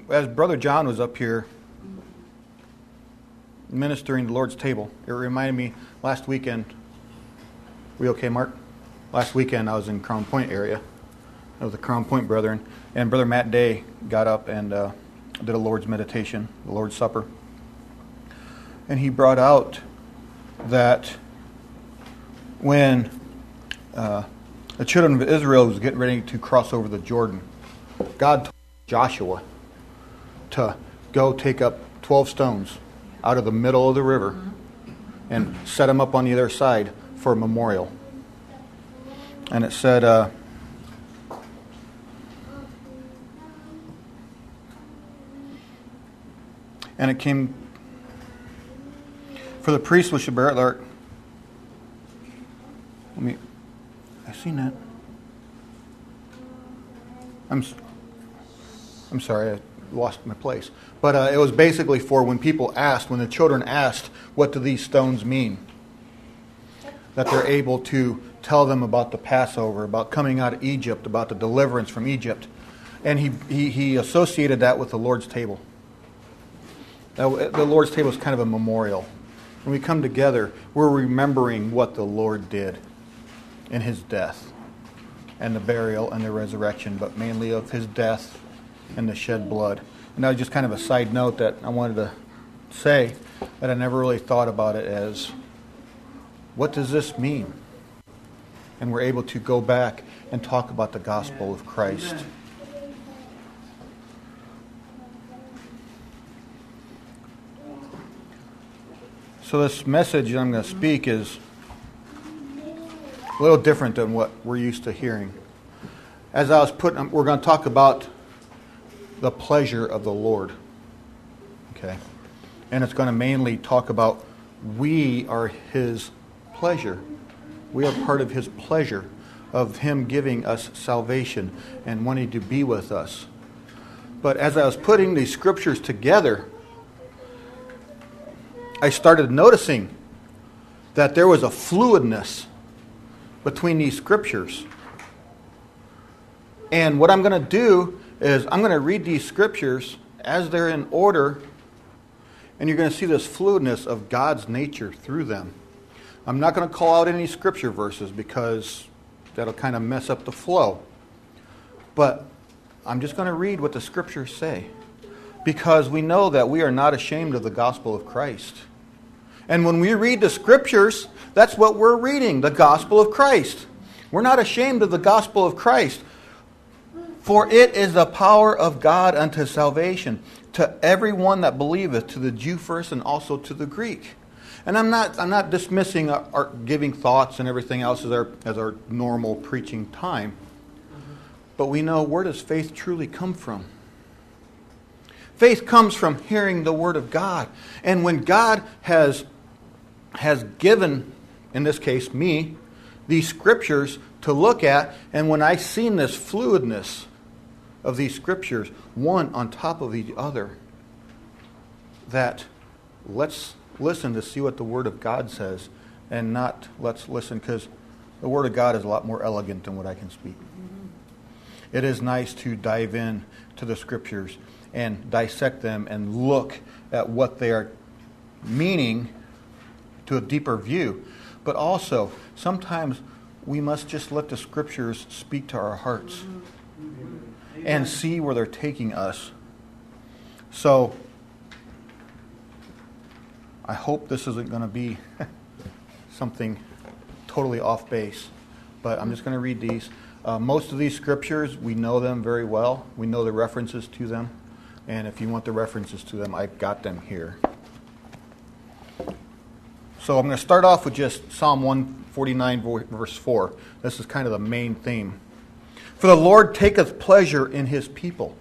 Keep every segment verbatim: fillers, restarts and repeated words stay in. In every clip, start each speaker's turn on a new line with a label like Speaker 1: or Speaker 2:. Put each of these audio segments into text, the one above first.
Speaker 1: as Brother John was up here ministering the Lord's table, it reminded me last weekend. We okay, Mark? Last weekend I was in Crown Point area. I was the Crown Point brethren, and Brother Matt Day got up and uh, did a Lord's meditation, the Lord's Supper, and he brought out that when uh, the children of Israel was getting ready to cross over the Jordan, God told Joshua to go take up twelve stones out of the middle of the river and set them up on the other side for a memorial. And it said, uh, and it came, for the priest which should bear it, Lord. Let me, I seen that. I'm, I'm sorry, I lost my place. But uh, it was basically for when people asked, when the children asked, what do these stones mean? That they're able to tell them about the Passover, about coming out of Egypt, about the deliverance from Egypt. And he, he, he associated that with the Lord's table. Now, the Lord's table is kind of a memorial. When we come together, we're remembering what the Lord did in His death and the burial and the resurrection, but mainly of His death and the shed blood. And that was just kind of a side note that I wanted to say, that I never really thought about it as, what does this mean? And we're able to go back and talk about the gospel of Christ. So this message I'm going to speak is a little different than what we're used to hearing. As I was putting, we're going to talk about the pleasure of the Lord. Okay. And it's going to mainly talk about we are His pleasure. We are part of His pleasure of Him giving us salvation and wanting to be with us. But as I was putting these scriptures together, I started noticing that there was a fluidness between these scriptures. And what I'm going to do is I'm going to read these scriptures as they're in order, and you're going to see this fluidness of God's nature through them. I'm not going to call out any scripture verses because that'll kind of mess up the flow. But I'm just going to read what the scriptures say, because we know that we are not ashamed of the gospel of Christ. And when we read the scriptures, that's what we're reading, the gospel of Christ. We're not ashamed of the gospel of Christ. For it is the power of God unto salvation to everyone that believeth, to the Jew first and also to the Greek. And I'm not I'm not dismissing our, our giving thoughts and everything else as our as our normal preaching time. But we know, where does faith truly come from? Faith comes from hearing the Word of God. And when God has has given, in this case me, these scriptures to look at, and when I seen this fluidness of these scriptures, one on top of the other, that let's listen to see what the Word of God says, and not let's listen, because the Word of God is a lot more elegant than what I can speak. Mm-hmm. It is nice to dive in to the scriptures and dissect them and look at what they are meaning to a deeper view. But also, sometimes we must just let the scriptures speak to our hearts. Mm-hmm. And see where they're taking us. So, I hope this isn't going to be something totally off base. But I'm just going to read these. Uh, most of these scriptures, we know them very well. We know the references to them. And if you want the references to them, I've got them here. So I'm going to start off with just Psalm one forty-nine, verse four. This is kind of the main theme. For the Lord taketh pleasure in His people.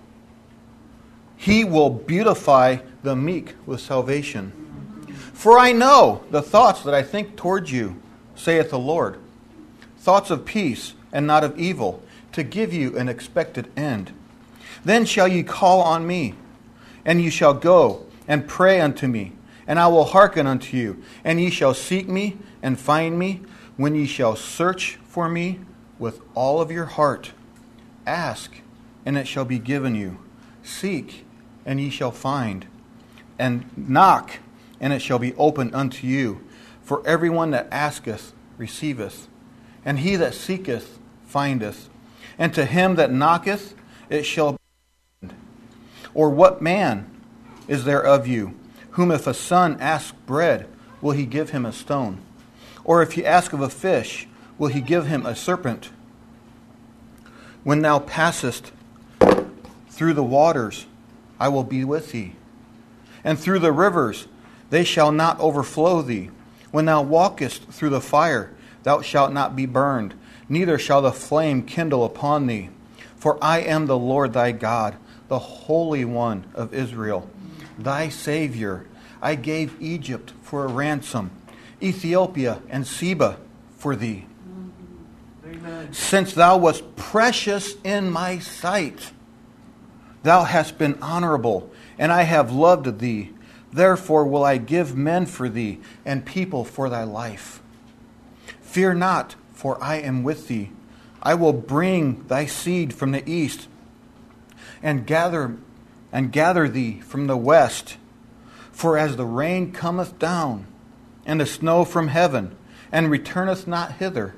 Speaker 1: He will beautify the meek with salvation. For I know the thoughts that I think towards you, saith the Lord, thoughts of peace and not of evil, to give you an expected end. Then shall ye call on me, and ye shall go and pray unto me, and I will hearken unto you. And ye shall seek me and find me, when ye shall search for me with all of your heart. Ask, and it shall be given you. Seek, and ye shall find. And knock, and it shall be opened unto you. For everyone that asketh receiveth, and he that seeketh findeth. And to him that knocketh it shall be opened. Or what man is there of you, whom if a son ask bread, will he give him a stone? Or if he ask of a fish, will he give him a serpent? When thou passest through the waters, I will be with thee. And through the rivers, they shall not overflow thee. When thou walkest through the fire, thou shalt not be burned, neither shall the flame kindle upon thee. For I am the Lord thy God, the Holy One of Israel, thy Savior. I gave Egypt for a ransom, Ethiopia and Seba for thee. Amen. Since thou wast precious in my sight, thou hast been honorable, and I have loved thee. Therefore will I give men for thee, and people for thy life. Fear not, for I am with thee. I will bring thy seed from the east, and gather and gather thee from the west. For as the rain cometh down, and the snow from heaven, and returneth not hither,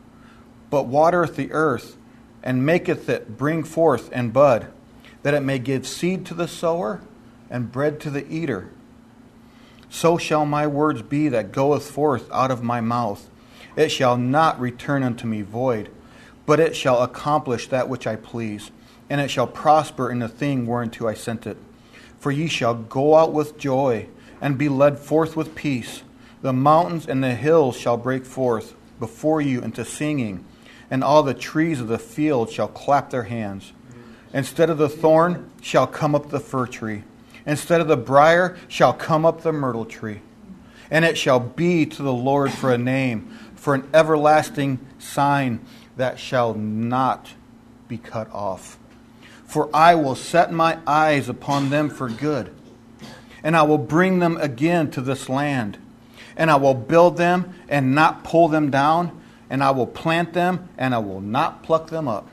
Speaker 1: but watereth the earth, and maketh it bring forth and bud, that it may give seed to the sower, and bread to the eater. So shall my words be that goeth forth out of my mouth. It shall not return unto me void, but it shall accomplish that which I please, and it shall prosper in the thing whereunto I sent it. For ye shall go out with joy, and be led forth with peace. The mountains and the hills shall break forth before you into singing, and all the trees of the field shall clap their hands. Instead of the thorn shall come up the fir tree. Instead of the briar shall come up the myrtle tree. And it shall be to the Lord for a name, for an everlasting sign that shall not be cut off. For I will set my eyes upon them for good, and I will bring them again to this land. And I will build them and not pull them down, and I will plant them and I will not pluck them up.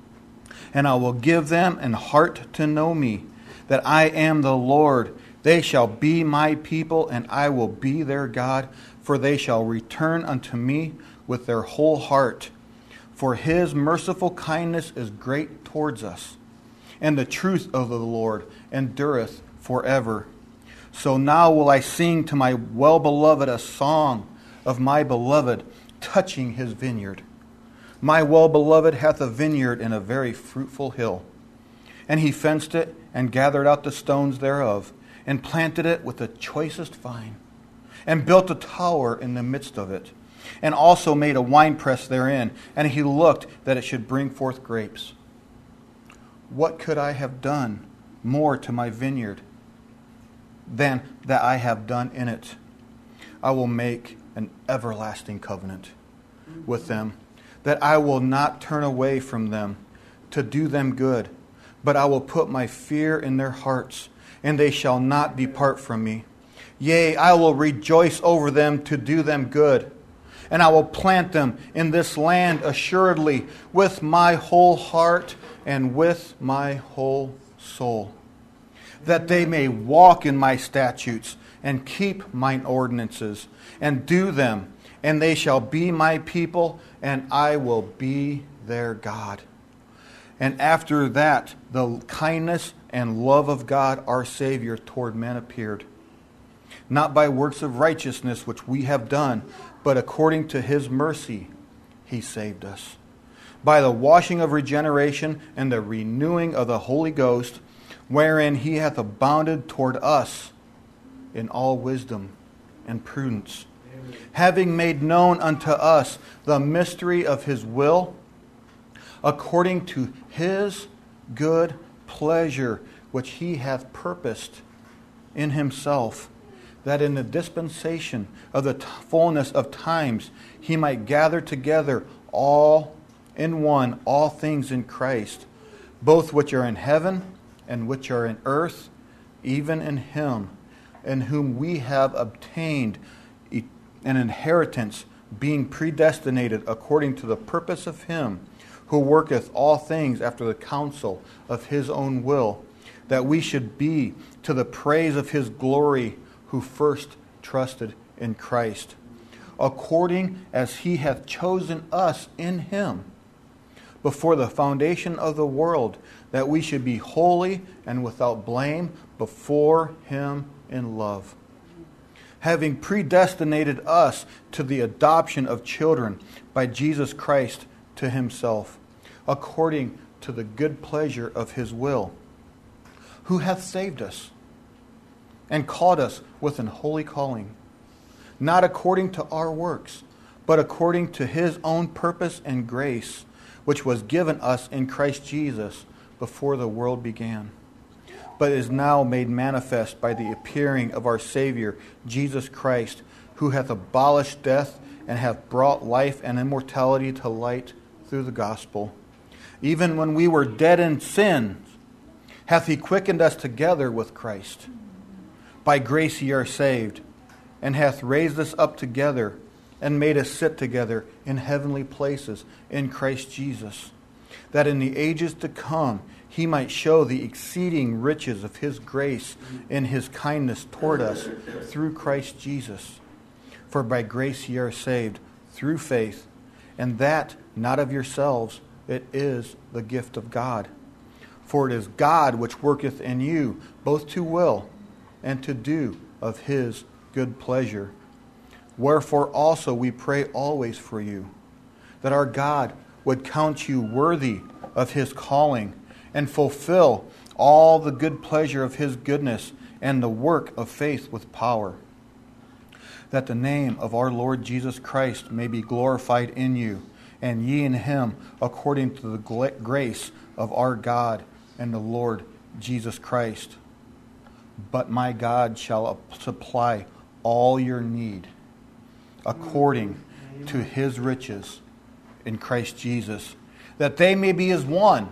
Speaker 1: And I will give them an heart to know me, that I am the Lord. They shall be my people, and I will be their God, for they shall return unto me with their whole heart. For his merciful kindness is great towards us, and the truth of the Lord endureth forever. So now will I sing to my well-beloved a song of my beloved touching his vineyard. My well-beloved hath a vineyard in a very fruitful hill. And he fenced it, and gathered out the stones thereof, and planted it with the choicest vine, and built a tower in the midst of it, and also made a winepress therein, and he looked that it should bring forth grapes. What could I have done more to my vineyard than that I have done in it? I will make an everlasting covenant with them, that I will not turn away from them to do them good, but I will put my fear in their hearts, and they shall not depart from me. Yea, I will rejoice over them to do them good, and I will plant them in this land assuredly with my whole heart and with my whole soul, that they may walk in my statutes and keep mine ordinances and do them, and they shall be my people, and I will be their God. And after that, the kindness and love of God our Savior toward men appeared, not by works of righteousness which we have done, but according to his mercy he saved us, by the washing of regeneration and the renewing of the Holy Ghost, wherein he hath abounded toward us in all wisdom and prudence, Amen. Having made known unto us the mystery of his will, according to his good pleasure, which he hath purposed in himself, that in the dispensation of the t- fullness of times he might gather together all in one all things in Christ, both which are in heaven and which are in earth, even in him, in whom we have obtained an inheritance, being predestinated according to the purpose of him who worketh all things after the counsel of his own will, that we should be to the praise of His glory, who first trusted in Christ, according as He hath chosen us in Him before the foundation of the world, that we should be holy and without blame before Him in love, having predestinated us to the adoption of children by Jesus Christ to Himself, according to the good pleasure of His will, who hath saved us and called us with an holy calling, not according to our works, but according to His own purpose and grace, which was given us in Christ Jesus before the world began, but is now made manifest by the appearing of our Savior, Jesus Christ, who hath abolished death and hath brought life and immortality to light through the gospel. Even when we were dead in sins, hath He quickened us together with Christ. By grace ye are saved, and hath raised us up together, and made us sit together in heavenly places in Christ Jesus, that in the ages to come He might show the exceeding riches of His grace in His kindness toward us through Christ Jesus. For by grace ye are saved through faith, and that not of yourselves, it is the gift of God. For it is God which worketh in you both to will and to do of His good pleasure. Wherefore also we pray always for you, that our God would count you worthy of His calling, and fulfill all the good pleasure of His goodness and the work of faith with power, that the name of our Lord Jesus Christ may be glorified in you, and ye in Him, according to the grace of our God and the Lord Jesus Christ. But my God shall supply all your need according to His riches in Christ Jesus, that they may be as one,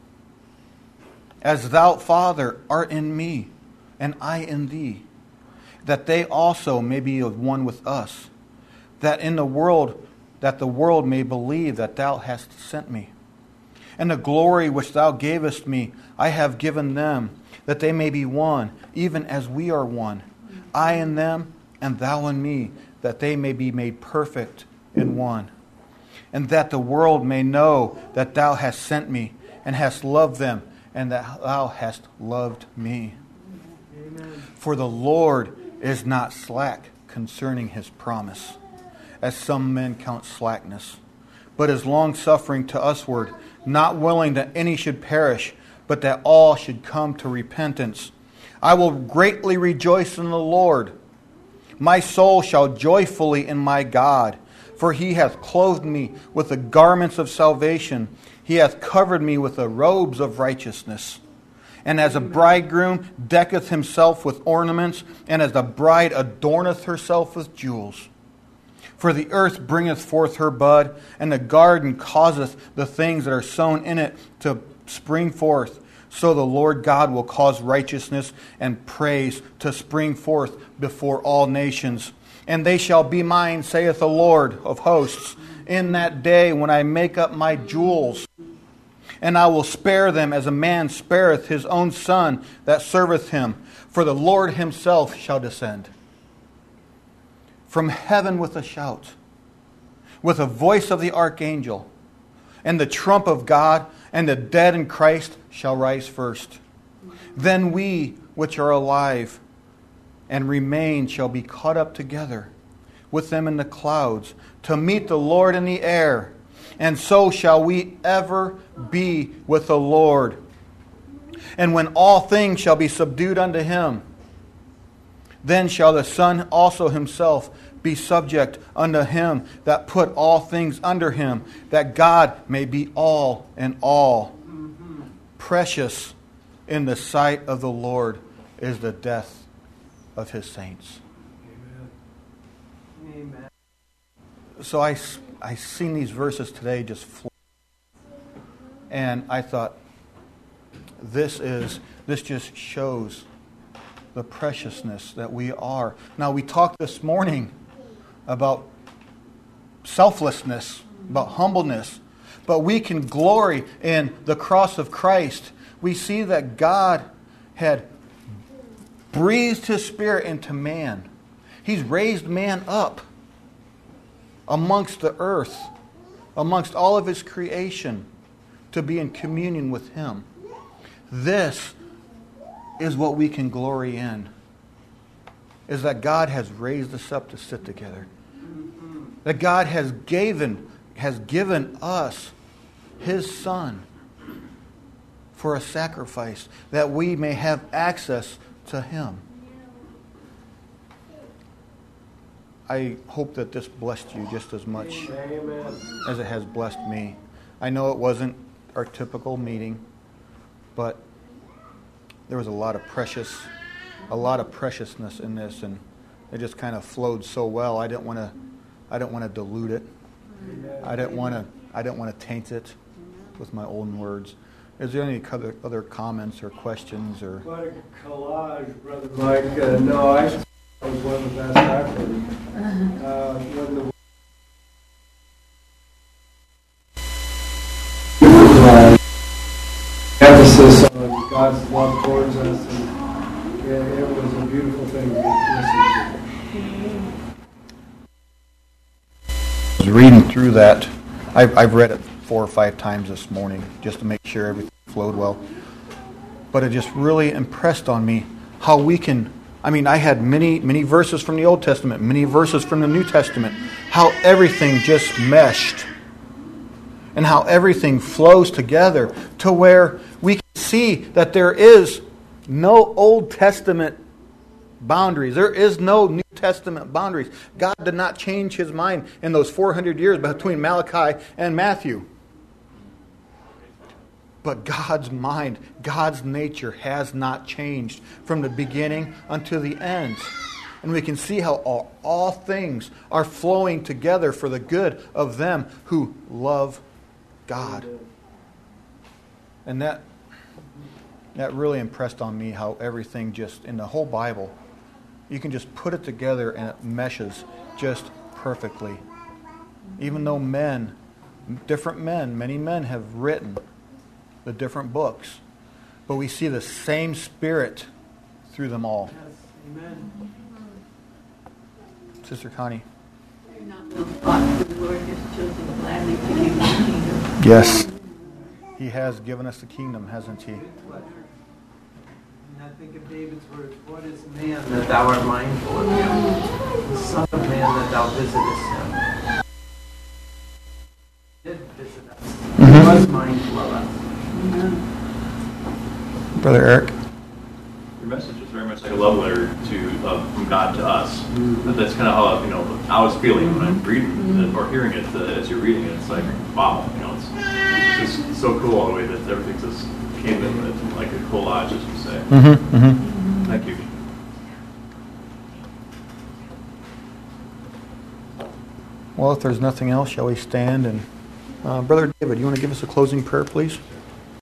Speaker 1: as thou, Father, art in me, and I in thee, that they also may be of one with us, that in the world, that the world may believe that thou hast sent me. And the glory which thou gavest me, I have given them, that they may be one, even as we are one, I in them, and thou in me, that they may be made perfect in one. And that the world may know that thou hast sent me, and hast loved them, and that thou hast loved me. Amen. For the Lord is not slack concerning His promise, as some men count slackness, but is longsuffering to usward, not willing that any should perish, but that all should come to repentance. I will greatly rejoice in the Lord. My soul shall joyfully in my God, for He hath clothed me with the garments of salvation. He hath covered me with the robes of righteousness. And as a bridegroom decketh himself with ornaments, and as the bride adorneth herself with jewels. For the earth bringeth forth her bud, and the garden causeth the things that are sown in it to spring forth. So the Lord God will cause righteousness and praise to spring forth before all nations. And they shall be mine, saith the Lord of hosts, in that day when I make up my jewels. And I will spare them as a man spareth his own son that serveth him. For the Lord Himself shall descend from heaven with a shout, with a voice of the archangel, and the trump of God, and the dead in Christ shall rise first. Then we which are alive and remain shall be caught up together with them in the clouds to meet the Lord in the air. And so shall we ever be with the Lord. And when all things shall be subdued unto Him, then shall the Son also Himself be subject unto Him that put all things under Him, that God may be all in all. Mm-hmm. Precious in the sight of the Lord is the death of His saints. Amen. Amen. So I, I seen these verses today just flow. And I thought, this is this just shows the preciousness that we are. Now, we talked this morning about selflessness, about humbleness, but we can glory in the cross of Christ. We see that God had breathed His Spirit into man. He's raised man up amongst the earth, amongst all of His creation, to be in communion with Him. This is what we can glory in, is that God has raised us up to sit together. That God has given, has given us His Son for a sacrifice, that we may have access to Him. I hope that this blessed you just as much Amen. As it has blessed me. I know it wasn't our typical meeting, but there was a lot of precious, a lot of preciousness in this, and it just kind of flowed so well. I didn't want to, I didn't want to dilute it. I didn't want to, I didn't want to taint it with my own words. Is there any other, other comments or questions or?
Speaker 2: What a collage, Brother Mike. Uh, no, I was one of the best I've heard. Uh, when the uh, emphasis on God's love towards us, and it, it was a beautiful thing to listen to.
Speaker 1: I was reading through that. I've, I've read it four or five times this morning just to make sure everything flowed well. But it just really impressed on me how we can, I mean, I had many, many verses from the Old Testament, many verses from the New Testament, how everything just meshed and how everything flows together to where we can see that there is no Old Testament boundaries. There is no New Testament boundaries. God did not change His mind in those four hundred years between Malachi and Matthew. But God's mind, God's nature has not changed from the beginning until the end. And we can see how all, all things are flowing together for the good of them who love God. And that that really impressed on me how everything just, in the whole Bible, you can just put it together and it meshes just perfectly. Even though men, different men, many men have written the different books, but we see the same Spirit through them all.
Speaker 2: Yes, amen.
Speaker 1: Sister Connie.
Speaker 3: You're not well fought, for the Lord has chosen gladly to give you the kingdom.
Speaker 1: Yes. He has given us the kingdom, hasn't He?
Speaker 4: And I think of David's words, what is man that thou art mindful of him? The Son of Man that thou visitest him. He did visit us.
Speaker 1: Mm-hmm.
Speaker 4: He was mindful of us.
Speaker 1: Brother Eric?
Speaker 5: Your message is very much like a love letter to uh, from God to us. Mm-hmm. That's kind of how, you know, I was feeling when I'm reading mm-hmm. or hearing it uh, as you're reading it. It's like, wow, you know, it's, it's just so cool all the way that everything just came in with like a collage, as you say.
Speaker 1: Mm-hmm. Mm-hmm.
Speaker 5: Thank you.
Speaker 1: Well, if there's nothing else, shall we stand? And uh, Brother David, you want to give us a closing prayer, please?